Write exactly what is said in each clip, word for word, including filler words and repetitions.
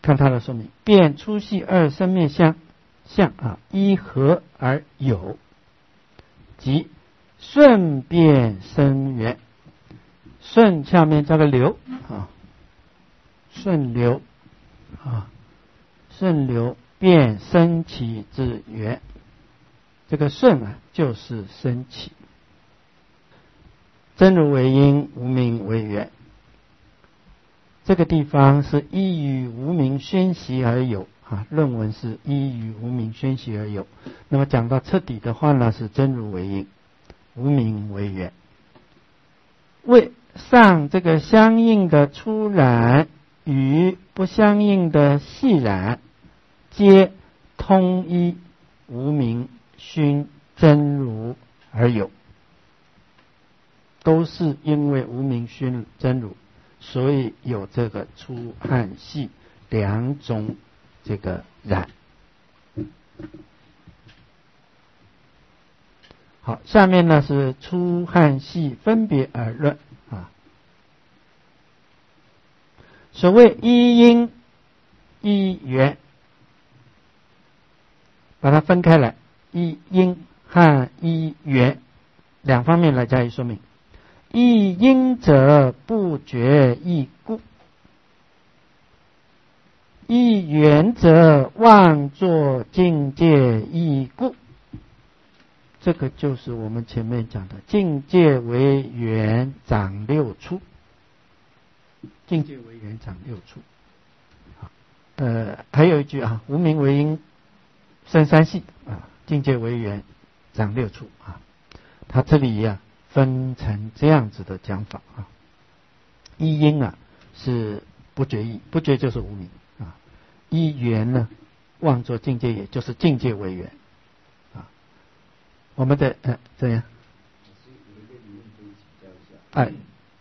看它的说明，变粗细二生灭相相啊，一合而有，即顺变生缘。顺下面加个流啊，顺流啊，顺流变升起之缘。这个顺啊，就是升起。真如为因，无明为缘。这个地方是依于无明宣习而有啊，论文是依于无明宣习而有。那么讲到彻底的话呢，是真如为因，无明为缘。为上这个相应的粗染与不相应的细染，皆通依无明熏真如而有，都是因为无明熏真如，所以有这个粗和细两种这个染。好，下面呢是粗和细分别而论啊。所谓一因一缘，把它分开来，一因和一缘两方面来加以说明。一因者不觉一故，一缘者妄作境界一故。这个就是我们前面讲的境界为缘长六处，境界为缘长六处。呃，还有一句啊，无明为因生三系啊，境界为缘长六处啊。它这里呀、啊、分成这样子的讲法啊。一因啊是不觉意，不觉就是无明啊。一缘呢，妄作境界也就是境界为缘。我们的呃怎样？哎，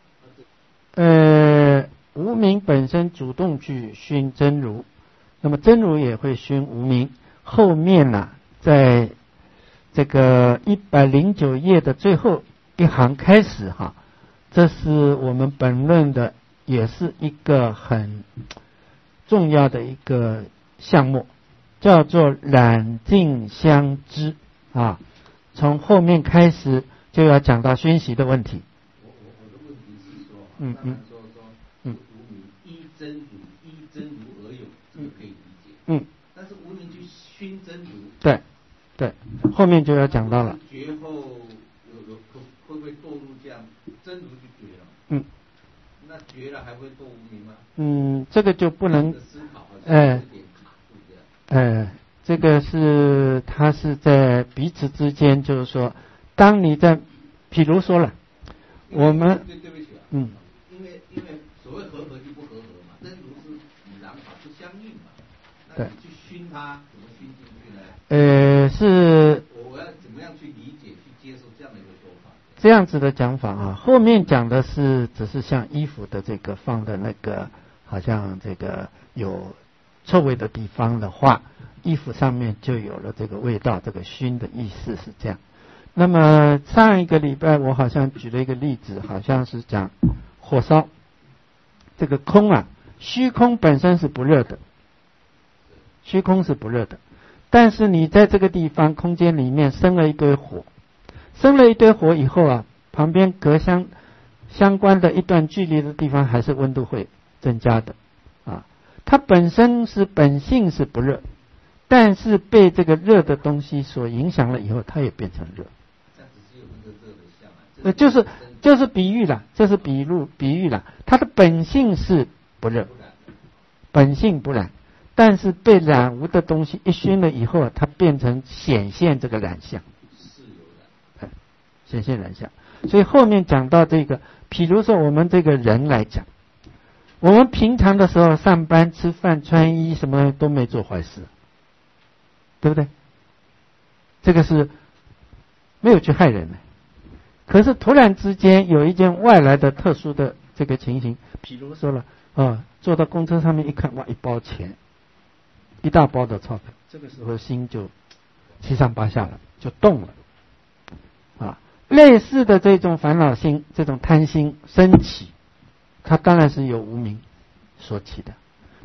呃，无明本身主动去熏真如，那么真如也会熏无明。后面呢、啊，在这个一百零九页的最后一行开始哈，这是我们本论的，也是一个很重要的一个项目，叫做染净相知啊。从后面开始就要讲到熏习的问题。 我我我的问题是说， 嗯嗯， 说说嗯，无明依真如依真如而有，这个可以理解。 嗯， 但是无明去熏真如， 对对，后面就要讲到了。 绝后有有会会不会堕入这样，真如就绝了？ 嗯， 那绝了还会堕无明吗？ 嗯，这个就不能思考好像有点卡住这样。 呃。这个是它是在彼此之间，就是说，当你在，譬如说了，我们对对不起啊， 嗯， 因为因为所谓和合就不和合嘛，真如是与染法不相应嘛，那你去熏它，怎么熏进去呢？ 呃，是我要怎么样去理解、去接受这样的一个说法？ 这样子的讲法啊。后面讲的是只是像衣服的这个放的那个，好像这个有臭味的地方的话，衣服上面就有了这个味道，这个熏的意思是这样。那么上一个礼拜我好像举了一个例子，好像是讲火烧，这个空啊，虚空本身是不热的，虚空是不热的，但是你在这个地方空间里面生了一堆火，生了一堆火以后啊，旁边隔相相关的一段距离的地方还是温度会增加的啊。它本身是本性是不热，但是被这个热的东西所影响了以后，它也变成热。 这只是有那个热的相啊， 呃，就是就是比喻了，这是比喻比喻了。它的本性是不热，本性不染，但是被染污的东西一熏了以后，它变成显现这个染相， 是有染， 显现染相。所以后面讲到这个，譬如说我们这个人来讲，我们平常的时候上班、吃饭、穿衣什么都没做坏事，对不对？这个是没有去害人的。可是突然之间有一件外来的特殊的这个情形，比如说了啊，坐到公车上面一看，哇，一包钱，一大包的钞票，这个时候心就七上八下了，就动了啊。类似的这种烦恼心、这种贪心升起，它当然是由无明所起的。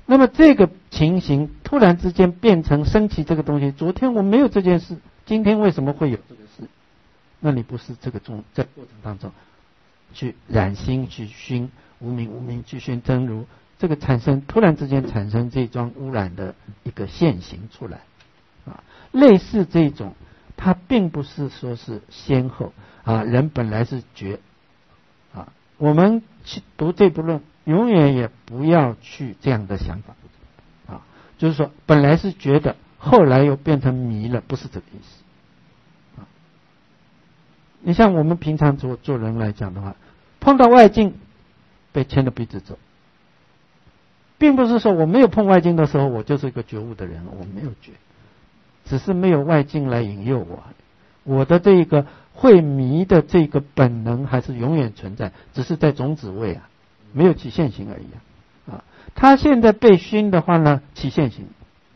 那么这个情形突然之间变成升起这个东西，昨天我没有这件事，今天为什么会有这个事？那你不是这个中在过程当中去染心去熏无明，无明去熏真如，这个产生突然之间产生这桩污染的一个现行出来啊，类似这种，它并不是说是先后啊，人本来是觉啊，我们去读这部论，永远也不要去这样的想法啊，就是说本来是觉得，后来又变成迷了，不是这个意思啊。你像我们平常做做人来讲的话，碰到外境被牵着鼻子走，并不是说我没有碰外境的时候我就是一个觉悟的人，我没有觉，只是没有外境来引诱我，我的这个会迷的这个本能还是永远存在，只是在种子位啊，没有起现行而已啊。啊，他现在被熏的话呢，起现行。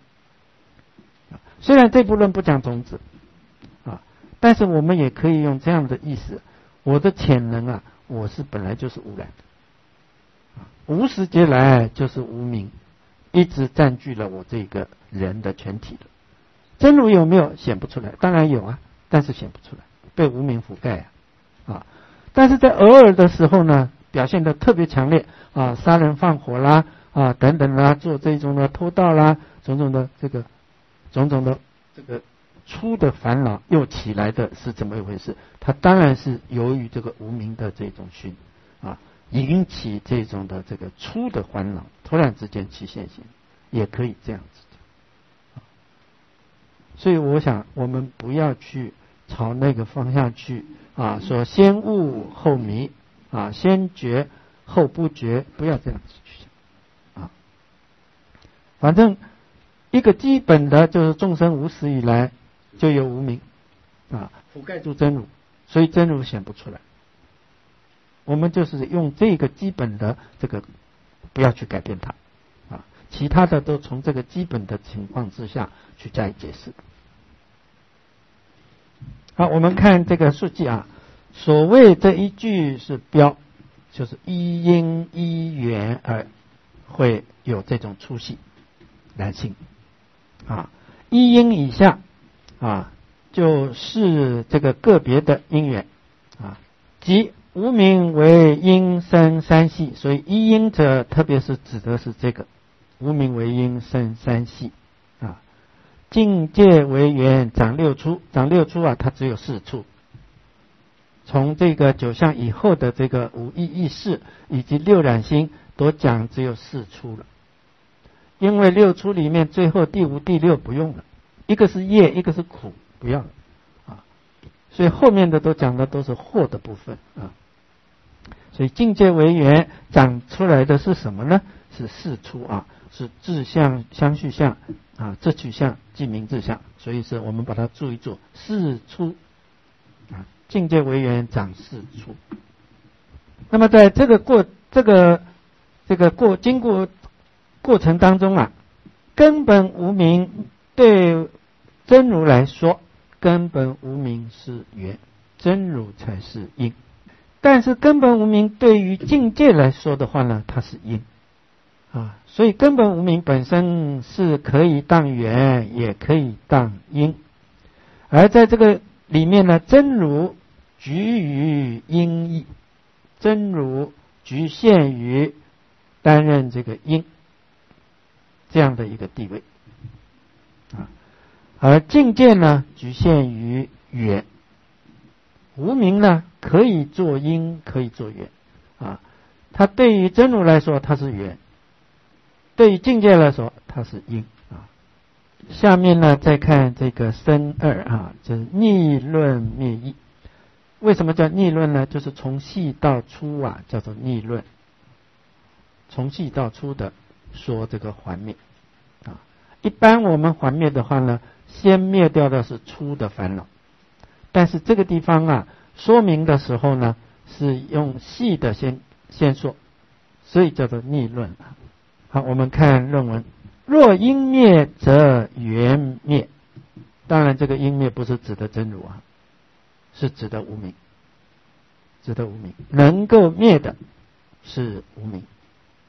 虽然这部论不讲种子啊，但是我们也可以用这样的意思，我的潜能啊，我是本来就是污染的，无始劫来就是无明，一直占据了我这个人的全体了。真如有没有显不出来？当然有啊，但是显不出来，被无明覆盖啊。啊，但是在偶尔的时候呢，表现得特别强烈啊，杀人放火啦啊等等啦，做这种的偷盗啦，种种的这个种种的这个粗的烦恼又起来的是怎么一回事？它当然是由于这个无明的这种熏啊，引起这种的这个粗的烦恼，突然之间起现行，也可以这样子。所以我想我们不要去朝那个方向去啊，说先悟后迷啊，先觉后不觉，不要这样子去想啊。反正一个基本的就是众生无始以来就有无明啊，覆盖住真如，所以真如显不出来。我们就是用这个基本的这个，不要去改变它啊，其他的都从这个基本的情况之下去加以解释。好，我们看这个数记啊，所谓这一句是标，就是依因依缘而会有这种粗细染性啊，依因以下啊，就是这个个别的因缘啊，即无明为因生三系，所以依因者特别是指的是这个无明为因生三系啊。境界为缘长六出，长六出啊，它只有四处。从这个九相以后的这个五意意识以及六染心都讲只有四出了，因为六出里面最后第五第六不用了，一个是业，一个是苦，不要了啊，所以后面的都讲的都是惑的部分啊。所以境界为缘长出来的是什么呢？是四出啊，是自相、相续相啊，自取相、即名自相，所以是我们把它注意做四出啊，境界为缘长四出。那么在这个过这个这个过经过过程当中啊，根本无明对真如来说，根本无明是缘，真如才是因。但是根本无明对于境界来说的话呢，它是因啊，所以根本无明本身是可以当缘，也可以当因。而在这个里面呢，真如局于因义，真如局限于担任这个因这样的一个地位啊，而境界呢局限于缘。无明呢可以做因，可以做缘啊，它对于真如来说它是缘，对于境界来说它是因啊。下面呢再看这个身二啊，就是逆论灭义。为什么叫逆论呢？就是从细到粗啊，叫做逆论，从细到粗的说这个还灭啊。一般我们还灭的话呢，先灭掉的是粗的烦恼，但是这个地方啊，说明的时候呢，是用细的先先说，所以叫做逆论。好，我们看论文。若因灭则缘灭，当然这个因灭不是指的真如啊，是指的无明，指的无明，能够灭的是无明。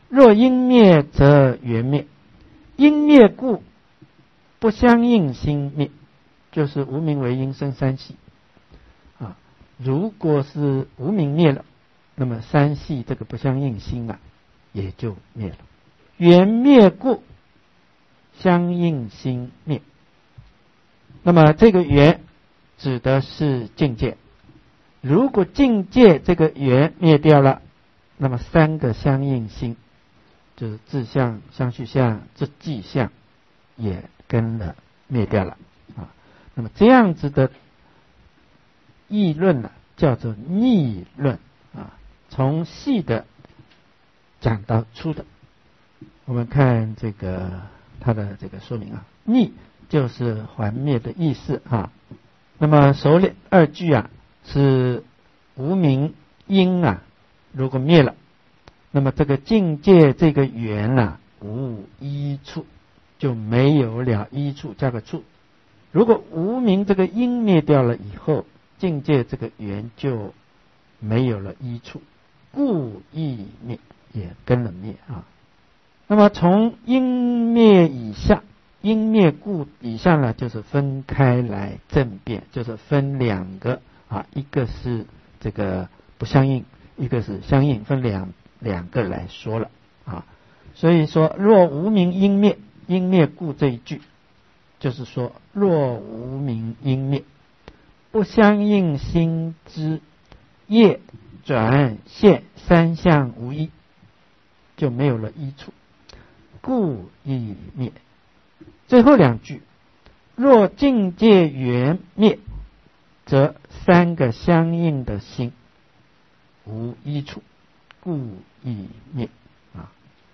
若因灭则缘灭，因灭故不相应心灭，就是无明为因生三系啊。如果是无明灭了，那么三系这个不相应心啊也就灭了。缘灭故相应心灭，那么这个缘指的是境界。如果境界这个缘灭掉了，那么三个相应心，就是自相、相续相、自际相，也跟了灭掉了啊。那么这样子的议论呢、啊，叫做逆论啊，从细的讲到粗的。我们看这个它的这个说明啊，逆就是还灭的意思啊。那么首两二句啊是无明因啊，如果灭了，那么这个境界这个缘啊无依处，就没有了依处，加个处。如果无明这个因灭掉了以后，境界这个缘就没有了依处，故亦灭，也跟了灭啊。那么从因灭以下，因灭故以下呢，就是分开来正辩，就是分两个啊，一个是这个不相应，一个是相应，分两两个来说了啊。所以说，若无明因灭，因灭故这一句，就是说，若无明因灭，不相应心之业转现三相无一，就没有了依处，故亦灭。最后两句，若境界缘灭，则三个相应的心无依处，故亦灭啊。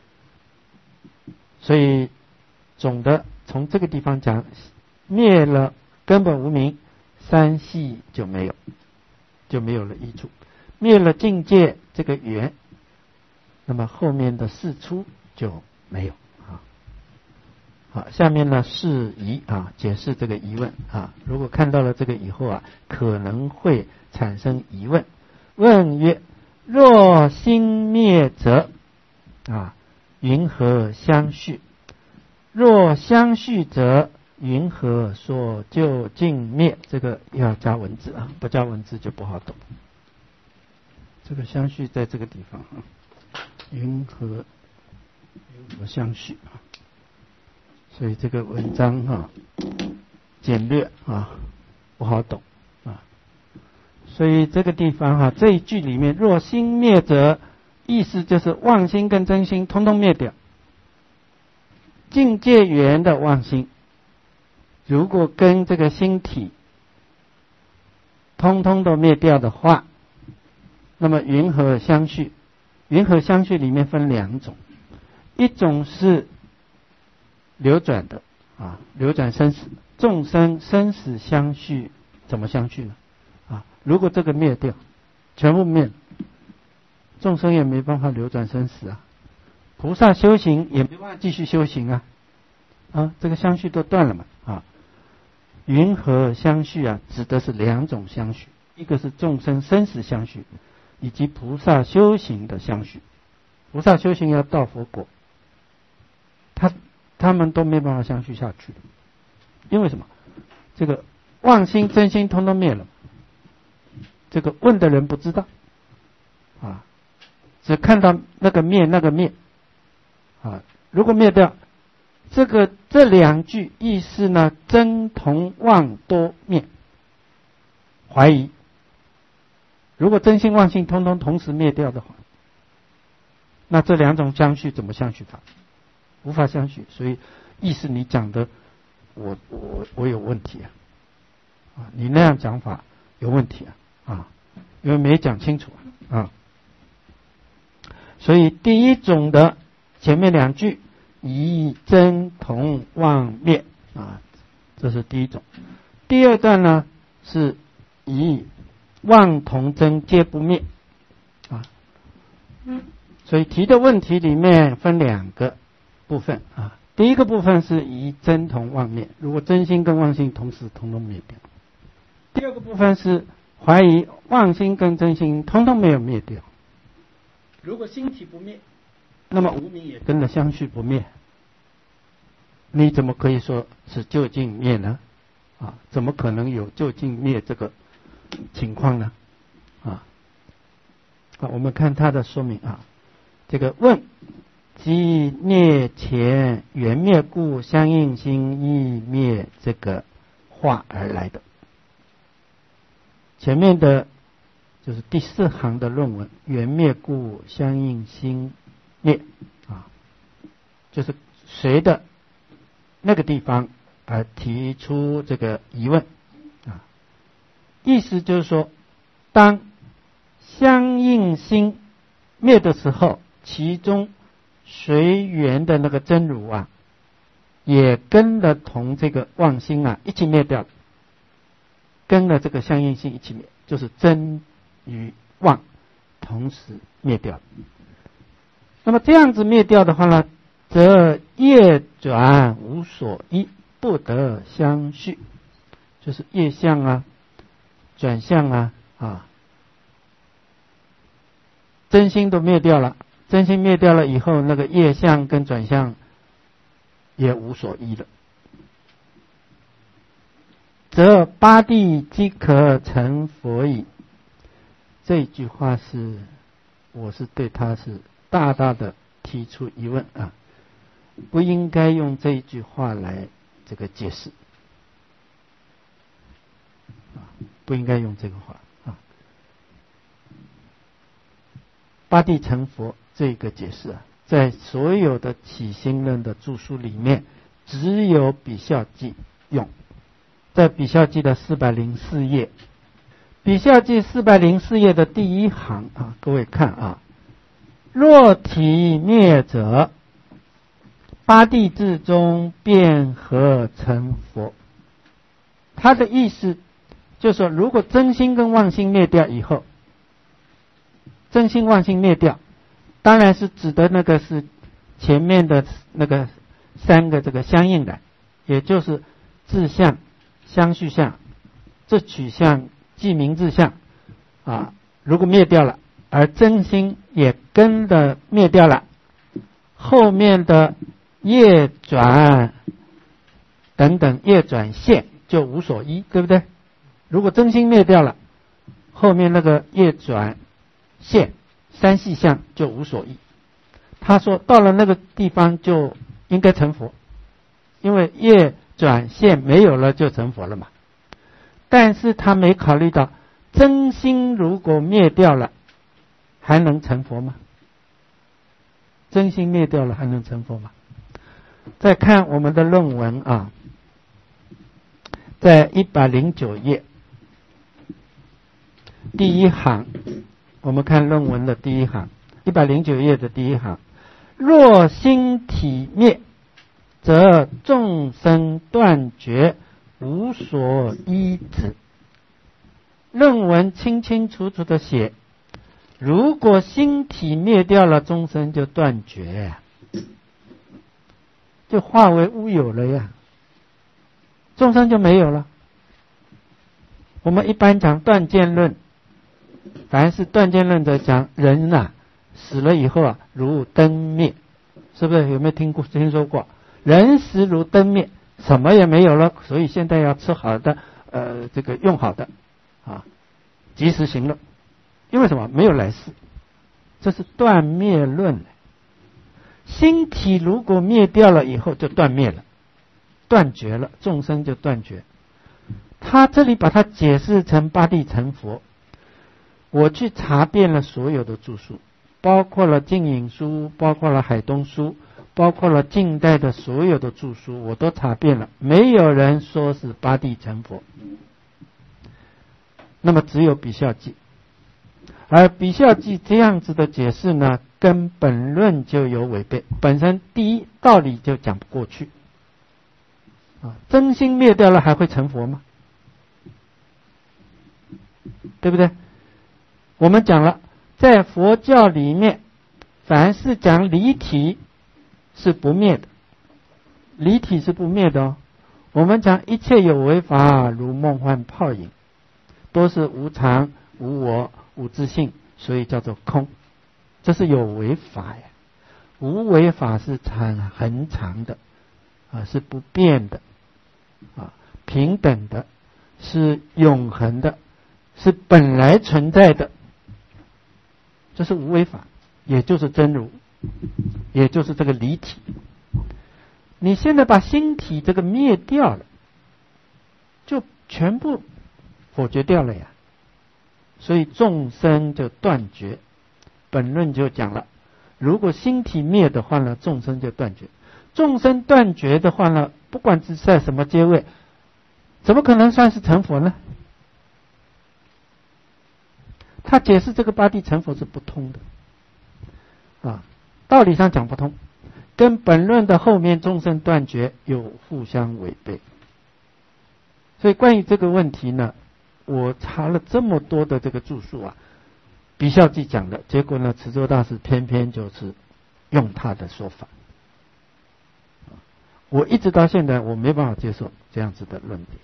所以总的从这个地方讲，灭了根本无明，三系就没有，就没有了依处；灭了境界这个缘，那么后面的四出就没有啊。好，下面呢是疑啊，解释这个疑问啊。如果看到了这个以后啊，可能会产生疑问。问曰：若心灭则啊，云何相续？若相续则云何说究竟灭？这个要加文字啊，不加文字就不好懂。这个相续在这个地方啊，云何云何相续啊？所以这个文章啊简略啊不好懂啊。所以这个地方哈、啊，这一句里面，若心灭则，意思就是妄心跟真心通通灭掉。境界缘的妄心，如果跟这个心体通通都灭掉的话，那么云何相续？云何相续里面分两种，一种是流转的啊，流转生死，众生生死相续，怎么相续呢？啊，如果这个灭掉，全部灭，众生也没办法流转生死啊，菩萨修行也没办法继续修行啊，啊，这个相续都断了嘛啊。云何相续啊，指的是两种相续，一个是众生生死相续，以及菩萨修行的相续。菩萨修行要到佛果，他他们都没办法相续下去，因为什么？这个妄心真心通通灭了，这个问的人不知道啊，只看到那个灭那个灭啊，如果灭掉这个这两句意思呢，真同妄多灭，怀疑。如果真心妄心通通同时灭掉的话，那这两种相续怎么相续法？无法相续。所以意思你讲的我我我有问题啊，啊，你那样讲法有问题啊，啊，因为没讲清楚啊。所以第一种的前面两句以真同妄灭啊，这是第一种。第二段呢是以妄同真皆不灭啊，所以提的问题里面分两个部分啊。第一个部分是以真同妄灭，如果真心跟妄心同时通通灭掉。第二个部分是怀疑妄心跟真心通通没有灭掉。如果心体不灭， 那么无明也跟着相续不灭，你怎么可以说是究竟灭呢？啊，怎么可能有究竟灭这个情况呢？啊，好，我们看他的说明啊，这个问即灭前缘灭故相应心亦灭这个化而来的。前面的就是第四行的论文，缘灭故相应心灭啊，就是随的那个地方而提出这个疑问啊，意思就是说，当相应心灭的时候，其中随缘的那个真如啊，也跟着同这个妄心啊一起灭掉了，跟着这个相应心一起灭，就是真与妄同时灭掉了。那么这样子灭掉的话呢，则业转无所依，不得相续，就是业相啊、转相啊啊，真心都灭掉了。真心灭掉了以后，那个业相跟转相也无所依了，则八地即可成佛矣。这一句话是，我是对他是大大的提出疑问啊，不应该用这一句话来这个解释啊，不应该用这个话啊。八地成佛这个解释啊，在所有的起心论的著书里面，只有比孝记用，在比孝记的四百零四页，比孝记四百零四页的第一行啊，各位看啊，若体灭者，八地至中便合成佛。他的意思就是说，如果真心跟妄心灭掉以后，真心妄心灭掉，当然是指的那个是前面的那个三个这个相应的，也就是自相、相续相、这取相、即名自相啊，如果灭掉了，而真心也跟着灭掉了，后面的业转等等业转现就无所依，对不对？如果真心灭掉了，后面那个业转现三细相就无所依。他说到了那个地方就应该成佛，因为业转现没有了就成佛了嘛。但是他没考虑到真心如果灭掉了还能成佛吗？真心灭掉了还能成佛吗？再看我们的论文啊，在一百零九页第一行，我们看论文的第一行，一百零九页的第一行，若心体灭，则众生断绝，无所依止。论文清清楚楚的写，如果心体灭掉了，众生就断绝，就化为乌有了呀，众生就没有了。我们一般讲断见论，凡是断见论者讲人啊死了以后啊如灯灭，是不是？有没有听过听说过？人死如灯灭，什么也没有了，所以现在要吃好的，呃，这个用好的啊，及时行乐。因为什么？没有来世，这是断灭论。心体如果灭掉了以后就断灭了，断绝了，众生就断绝。他这里把它解释成八地成佛。我去查遍了所有的著述，包括了净影书，包括了海东书，包括了近代的所有的著书，我都查遍了，没有人说是八地成佛。那么只有比孝记，而比孝记这样子的解释呢，跟本论就有违背。本身第一道理就讲不过去啊，真心灭掉了还会成佛吗？对不对？我们讲了，在佛教里面，凡是讲离体是不灭的，离体是不灭的哦。我们讲一切有为法，如梦幻泡影，都是无常、无我、无自性，所以叫做空，这是有为法呀。 无为法是常恒常的啊，是不变的啊，平等的，是永恒的，是本来存在的，这是无为法，也就是真如，也就是这个离体。你现在把心体这个灭掉了，就全部否决掉了呀，所以众生就断绝。本论就讲了，如果心体灭的话呢，众生就断绝。众生断绝的话呢，不管是在什么阶位，怎么可能算是成佛呢？他解释这个八地成佛是不通的啊，道理上讲不通，跟本论的后面众生断绝有互相违背。所以关于这个问题呢，我查了这么多的这个著述啊，比孝记讲的，结果呢，慈州大师偏偏就是用他的说法。我一直到现在我没办法接受这样子的论点，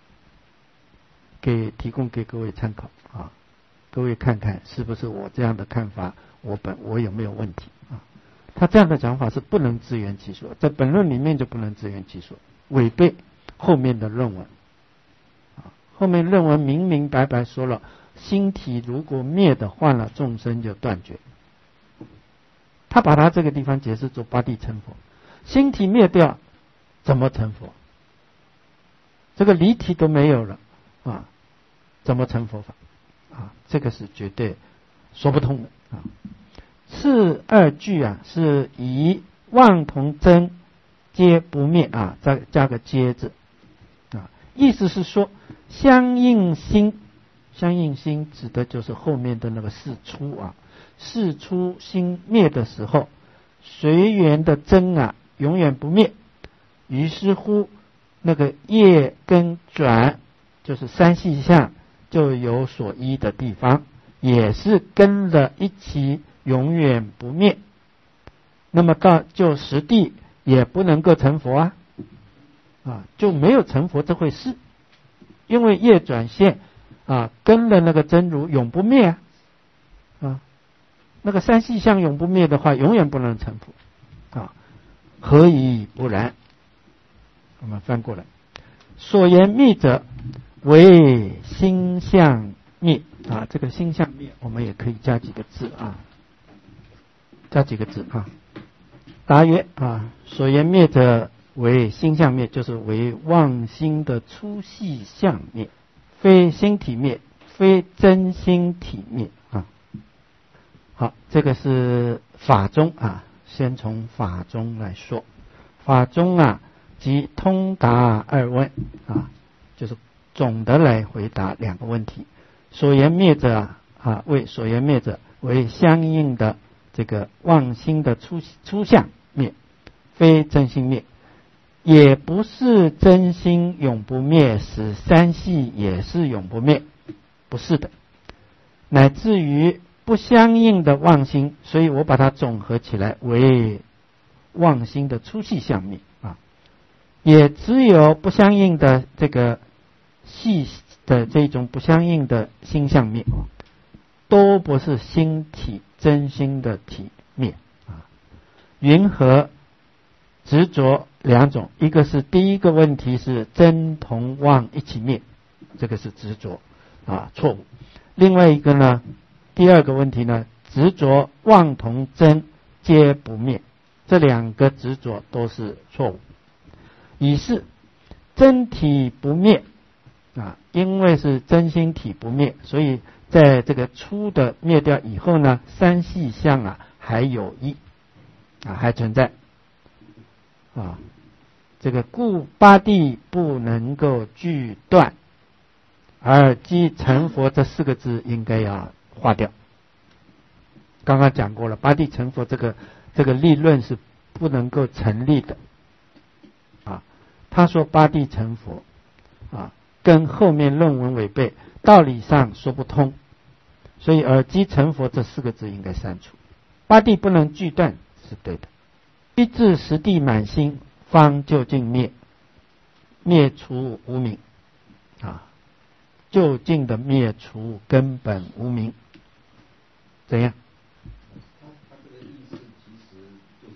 给提供给各位参考啊，各位看看是不是我这样的看法，我本我有没有问题啊？他这样的讲法是不能自圆其说，在本论里面就不能自圆其说，违背后面的论文啊。后面论文明明白白说了，心体如果灭的话呢，众生就断绝。他把他这个地方解释做八地成佛，心体灭掉怎么成佛？这个离体都没有了啊，怎么成佛法啊？这个是绝对说不通的啊。次二句啊，是以妄同真皆不灭啊，再加个皆字啊，意思是说相应心，相应心指的就是后面的那个事出啊，事出心灭的时候，随缘的真啊永远不灭，于是乎那个业跟转就是三细相就有所依的地方，也是跟了一起永远不灭。那么到就实地也不能够成佛啊，啊就没有成佛这回事，因为业转现啊跟了那个真如永不灭啊，啊那个三细相永不灭的话，永远不能成佛啊，何以不然？我们翻过来，所言灭者为心相灭啊，这个心相灭我们也可以加几个字啊，加几个字啊。答曰啊，所言灭者为心相灭，就是为妄心的粗细相灭，非心体灭，非真心体灭啊。好，这个是法中啊，先从法中来说。法中啊，即通达二问啊，就是总的来回答两个问题。所言灭者啊，为所言灭者为相应的这个妄心的粗粗相灭，非真心灭，也不是真心永不灭，使三系也是永不灭，不是的，乃至于不相应的妄心，所以我把它总合起来为妄心的粗细相灭啊，也只有不相应的这个细的这种不相应的心相灭，都不是心体真心的体灭啊。云何执着两种，一个是第一个问题是真同妄一起灭，这个是执着啊错误。另外一个呢，第二个问题呢，执着妄同真皆不灭，这两个执着都是错误。以是真体不灭啊，因为是真心体不灭，所以在这个粗的灭掉以后呢，三细相啊还有一啊还存在啊，这个故八地不能够俱断，而即成佛这四个字应该要划掉。刚刚讲过了，八地成佛这个这个立论是不能够成立的啊。他说八地成佛啊，跟后面论文违背，道理上说不通，所以而即成佛这四个字应该删除。八地不能俱断是对的，一至十地满心方究竟灭，灭除无明啊，究竟的灭除根本无明，怎样？ 他他这个意思其实就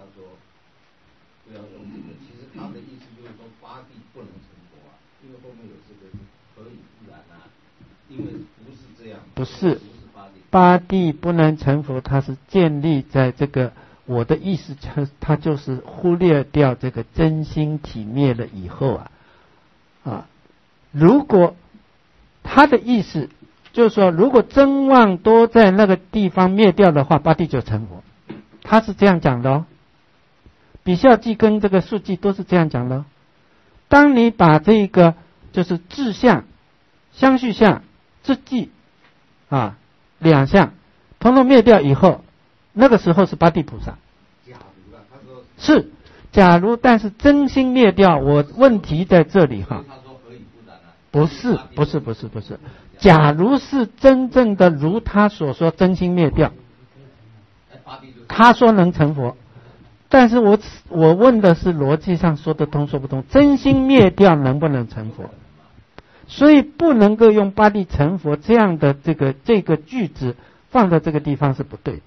说不要用这个，其实他的意思就是说八地不能成佛啊，因为后面有这个可以不然啊，因为不是这样， 不是不是八地， 八地不能成佛，它是建立在这个我的意思，它它就是忽略掉这个真心体灭了以后啊啊，如果他的意思就是说，如果真妄都在那个地方灭掉的话，八地就成佛。他是这样讲的哦。比孝记跟这个述记都是这样讲的哦。当你把这个就是智相、相续相、智记啊两项统统灭掉以后，那个时候是八地菩萨。 假如啊，他说是，假如但是真心灭掉，我问题在这里哈。 他说可以不然啊， 不是，不是，不是，不是。假如是真正的如他所说真心灭掉，他说能成佛，但是我我问的是逻辑上说得通说不通，真心灭掉能不能成佛？所以不能够用八地成佛这样的这个这个句子放在这个地方是不对的，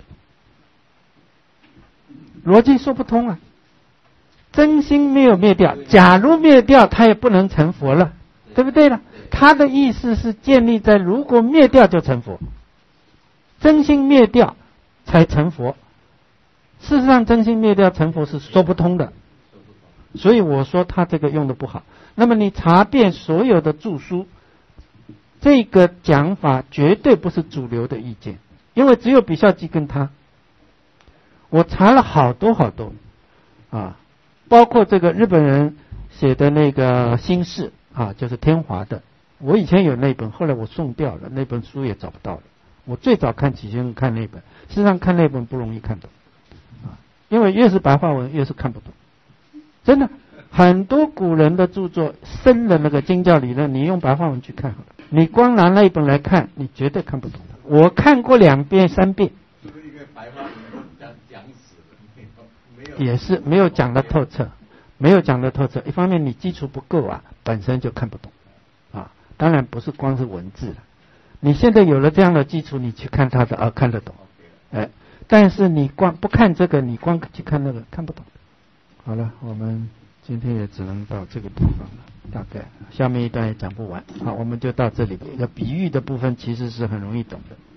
逻辑说不通啊。真心没有灭掉，假如灭掉，他也不能成佛了，对不对了？他的意思是建立在如果灭掉就成佛，真心灭掉才成佛。事实上真心灭掉成佛是说不通的，所以我说他这个用的不好。那么你查遍所有的著书，这个讲法绝对不是主流的意见，因为只有比孝记跟他。我查了好多好多啊，包括这个日本人写的那个新释啊，就是天华的。我以前有那本，后来我送掉了，那本书也找不到了。我最早看起先看那本，事实上看那本不容易看懂啊，因为越是白话文越是看不懂。真的，很多古人的著作深的那个经教理论，你用白话文去看好了，你光拿那一本来看，你绝对看不懂的。我看过两遍三遍， 是不是因为白话文讲讲死了，没有也是没有讲得透彻，没有讲得透彻。一方面你基础不够啊，本身就看不懂啊。当然不是光是文字了，你现在有了这样的基础，你去看它的啊看得懂，哎，但是你光不看这个，你光去看那个看不懂。好了，我们今天也只能到这个地方了，大概下面一段也讲不完。好，我们就到这里。要比喻的部分其实是很容易懂的。